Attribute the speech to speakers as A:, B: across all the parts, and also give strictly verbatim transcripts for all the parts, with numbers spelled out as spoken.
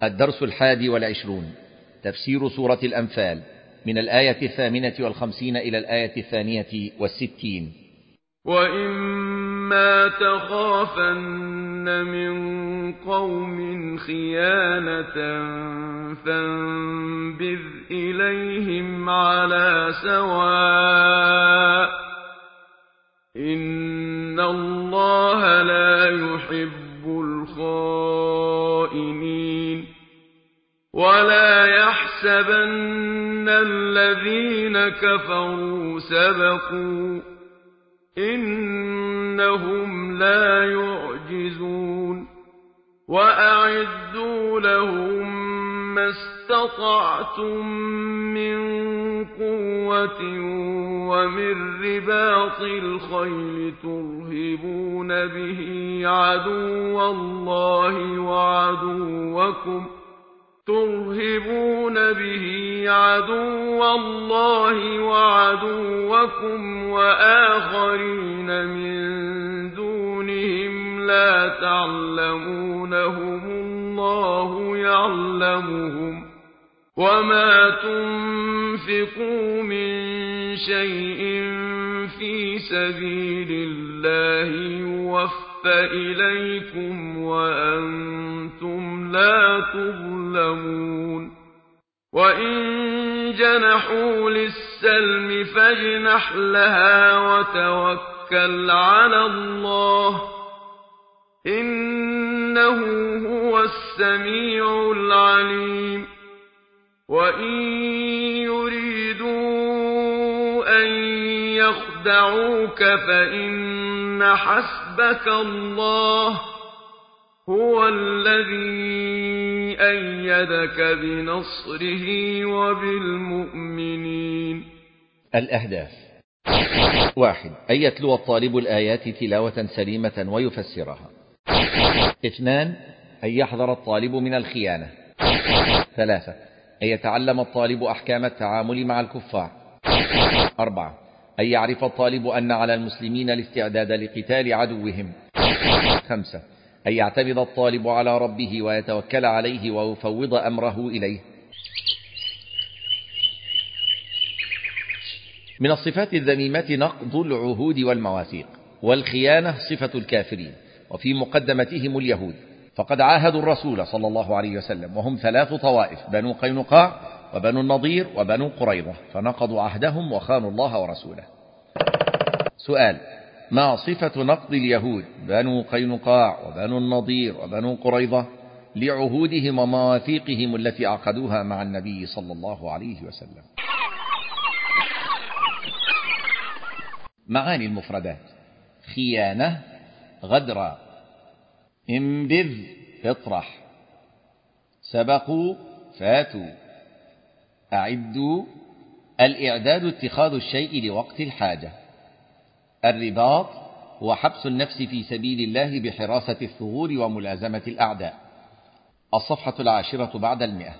A: الدرس الحادي والعشرون، تفسير سورة الأنفال من الآية الثامنة والخمسين إلى الآية الثانية والستين.
B: وإما تخافن من قوم خيانة فانبذ إليهم على سواء، إن الله لا يحب الخائنين. ولا يحسبن الذين كفروا سبقوا، إنهم لا يعجزون. وأعدوا لهم ما استطعتم من قوة ومن رباط الخيل ترهبون به عدو الله وعدوكم ترهبون به عدو الله وعدوكم وآخرين من دونهم لا تعلمونهم الله يعلمهم. وما تنفقوا من شيء في سبيل الله يوفى إليكم وأنتم لا تظلمون. وإن جنحوا للسلم فاجنح لها وتوكل على الله، إنه هو السميع العليم. وإن يريدوا أن يخدعوك فإن حسبك الله هو الذي أيدك بنصره وبالمؤمنين.
A: الأهداف: واحد، أن يتلو الطالب الآيات تلاوة سليمة ويفسرها. اثنان، أن يحذر الطالب من الخيانة. ثلاثة، أن يتعلم الطالب أحكام التعامل مع الكفار. أربعة، أن يعرف الطالب أن على المسلمين الاستعداد لقتال عدوهم. خمسة، أن يعتمد الطالب على ربه ويتوكل عليه ويفوض أمره إليه. من الصفات الذميمة نقض العهود والمواثيق، والخيانة صفة الكافرين، وفي مقدمتهم اليهود، فقد عاهدوا الرسول صلى الله عليه وسلم وهم ثلاث طوائف: بنو قينقاع وبنو النضير وبنو قريظة، فنقضوا عهدهم وخانوا الله ورسوله. سؤال: ما صفة نقض اليهود بنو قينقاع وبنو النضير وبنو قريظة لعهودهم ومواثيقهم التي عقدوها مع النبي صلى الله عليه وسلم؟ معاني المفردات: خيانة غدر، انبذ اطرح، سبقوا فاتوا، أعدوا الإعداد اتخاذ الشيء لوقت الحاجة، الرباط هو حبس النفس في سبيل الله بحراسة الثغور وملازمة الأعداء. الصفحة العاشرة بعد المئة.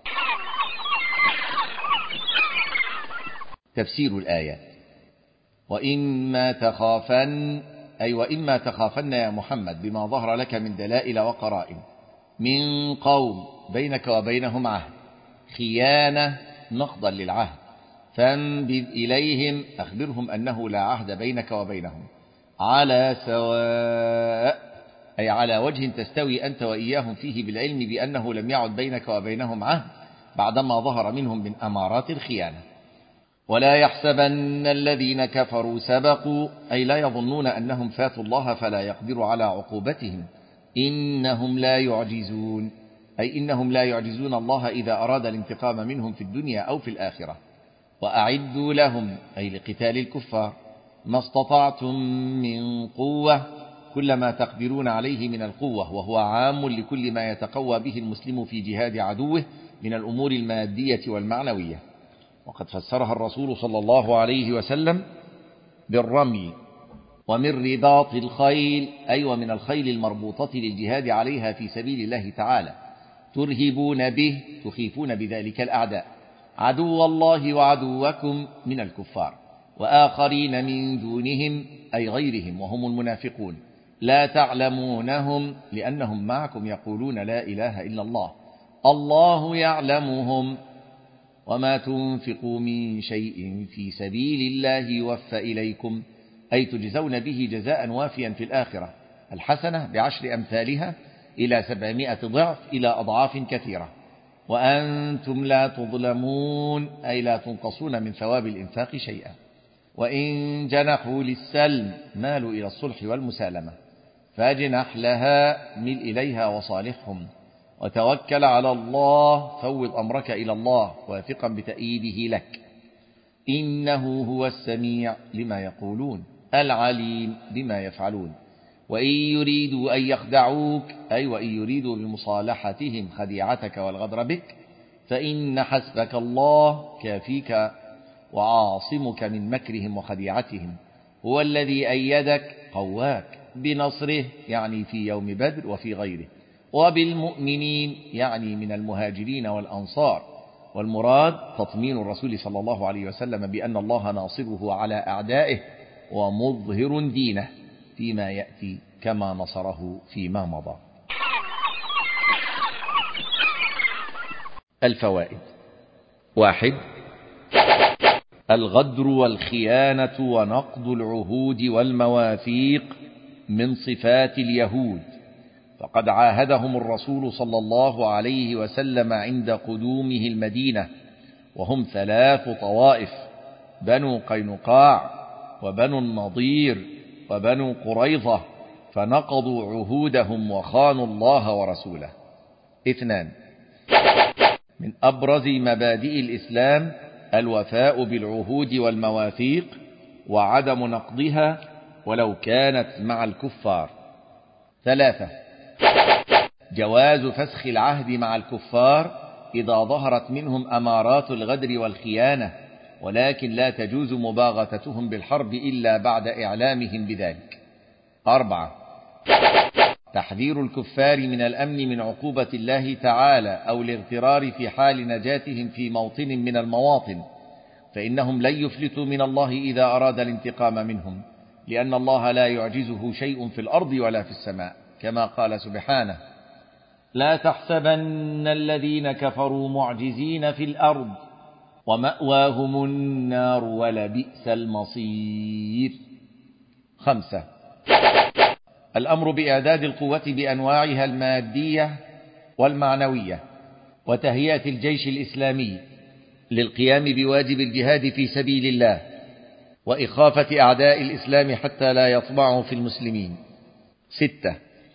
A: تفسير الآيات: وإما تخافن، أي وإما تخافن يا محمد بما ظهر لك من دلائل وقرائن من قوم بينك وبينهم عهد، خيانة نقضا للعهد، فانبذ إليهم أخبرهم أنه لا عهد بينك وبينهم، على سواء أي على وجه تستوي أنت وإياهم فيه بالعلم بأنه لم يعد بينك وبينهم عهد بعدما ظهر منهم من أمارات الخيانة. ولا يحسبن الذين كفروا سبقوا، أي لا يظنون أنهم فاتوا الله فلا يقدر على عقوبتهم، إنهم لا يعجزون، أي إنهم لا يعجزون الله إذا أراد الانتقام منهم في الدنيا أو في الآخرة. وأعدوا لهم، أي لقتال الكفار، ما استطعتم من قوة، كل ما تقدرون عليه من القوة، وهو عام لكل ما يتقوى به المسلم في جهاد عدوه من الأمور المادية والمعنوية. وقد فسرها الرسول صلى الله عليه وسلم بالرمي. ومن رباط الخيل، أي ومن الخيل المربوطة للجهاد عليها في سبيل الله تعالى، ترهبون به، تخيفون بذلك الأعداء، عدو الله وعدوكم من الكفار، وآخرين من دونهم أي غيرهم وهم المنافقون، لا تعلمونهم لأنهم معكم يقولون لا إله إلا الله، الله يعلمهم وما تنفقوا من شيء في سبيل الله يوفى إليكم أي تجزون به جزاء وافيا في الآخرة الحسنة بعشر أمثالها إلى سبعمائة ضعف إلى أضعاف كثيرة وأنتم لا تظلمون أي لا تنقصون من ثواب الإنفاق شيئا. وإن جنحوا للسلم مالوا إلى الصلح والمسالمة فاجنح لها مل إليها وصالحهم وتوكل على الله فوض أمرك إلى الله واثقا بتأييده لك إنه هو السميع لما يقولون العليم بما يفعلون. وإن يريدوا أن يخدعوك أي وإن يريدوا بمصالحتهم خديعتك والغدر بك فإن حسبك الله كافيك وعاصمك من مكرهم وخديعتهم هو الذي أيدك قواك بنصره يعني في يوم بدر وفي غيره وبالمؤمنين يعني من المهاجرين والأنصار والمراد تطمين الرسول صلى الله عليه وسلم بأن الله ناصره على أعدائه ومظهر دينه فيما يأتي كما نصره فيما مضى. الفوائد: واحد الغدر والخيانة ونقض العهود والمواثيق من صفات اليهود فقد عاهدهم الرسول صلى الله عليه وسلم عند قدومه المدينة وهم ثلاث طوائف بنو قينقاع وبنو النضير وبنو قريظة فنقضوا عهودهم وخانوا الله ورسوله. اثنان من أبرز مبادئ الإسلام الوفاء بالعهود والمواثيق وعدم نقضها ولو كانت مع الكفار. ثلاثة جواز فسخ العهد مع الكفار إذا ظهرت منهم أمارات الغدر والخيانة ولكن لا تجوز مباغتتهم بالحرب إلا بعد إعلامهم بذلك. أربعة تحذير الكفار من الأمن من عقوبة الله تعالى أو الاغترار في حال نجاتهم في موطن من المواطن فإنهم لن يفلتوا من الله إذا أراد الانتقام منهم لأن الله لا يعجزه شيء في الأرض ولا في السماء كما قال سبحانه لا تحسبن الذين كفروا معجزين في الأرض ومأواهم النار ولبئس المصير. خمسة الأمر بإعداد القوة بأنواعها المادية والمعنوية وتهيئة الجيش الإسلامي للقيام بواجب الجهاد في سبيل الله وإخافة أعداء الإسلام حتى لا يطمعوا في المسلمين. ستة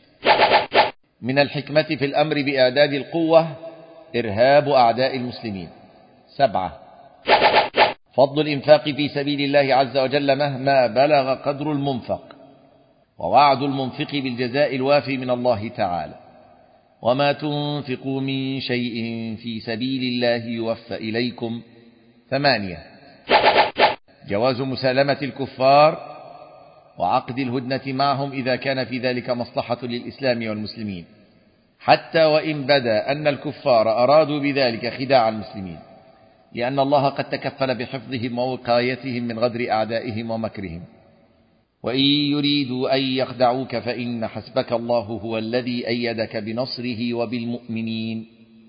A: من الحكمة في الأمر بإعداد القوة إرهاب أعداء المسلمين. سبعة فضل الإنفاق في سبيل الله عز وجل مهما بلغ قدر المنفق ووعد المنفق بالجزاء الوافي من الله تعالى وما تنفقوا من شيء في سبيل الله يوفى إليكم. ثمانية جواز مسالمة الكفار وعقد الهدنة معهم إذا كان في ذلك مصلحة للإسلام والمسلمين حتى وإن بدا أن الكفار أرادوا بذلك خداع المسلمين لأن الله قد تكفل بحفظهم ووقايتهم من غدر أعدائهم ومكرهم. وإن يريدوا أن يخدعوك فإن حسبك الله هو الذي أيدك بنصره وبالمؤمنين.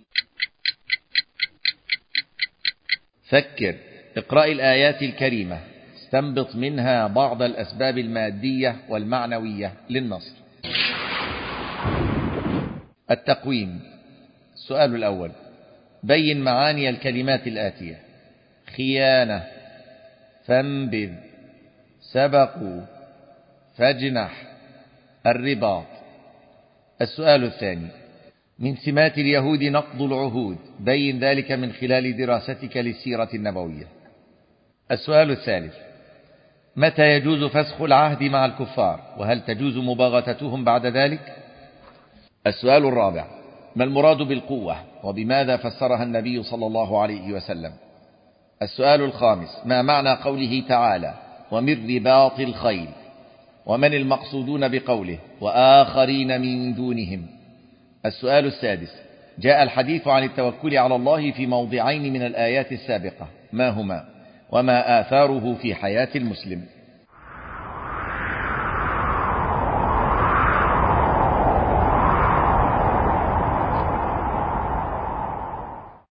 A: فكر اقرأ الآيات الكريمة استنبط منها بعض الأسباب المادية والمعنوية للنصر. التقويم. السؤال الأول بين معاني الكلمات الآتية: خيانة، فانبذ، سبقوا، فاجنح، الرباط. السؤال الثاني من سمات اليهود نقض العهود، بين ذلك من خلال دراستك للسيرة النبوية. السؤال الثالث متى يجوز فسخ العهد مع الكفار وهل تجوز مباغتتهم بعد ذلك؟ السؤال الرابع ما المراد بالقوة وبماذا فسرها النبي صلى الله عليه وسلم؟ السؤال الخامس ما معنى قوله تعالى ومن رباط الخيل ومن المقصودون بقوله وآخرين من دونهم؟ السؤال السادس جاء الحديث عن التوكل على الله في موضعين من الآيات السابقة، ما هما وما آثاره في حياة المسلم؟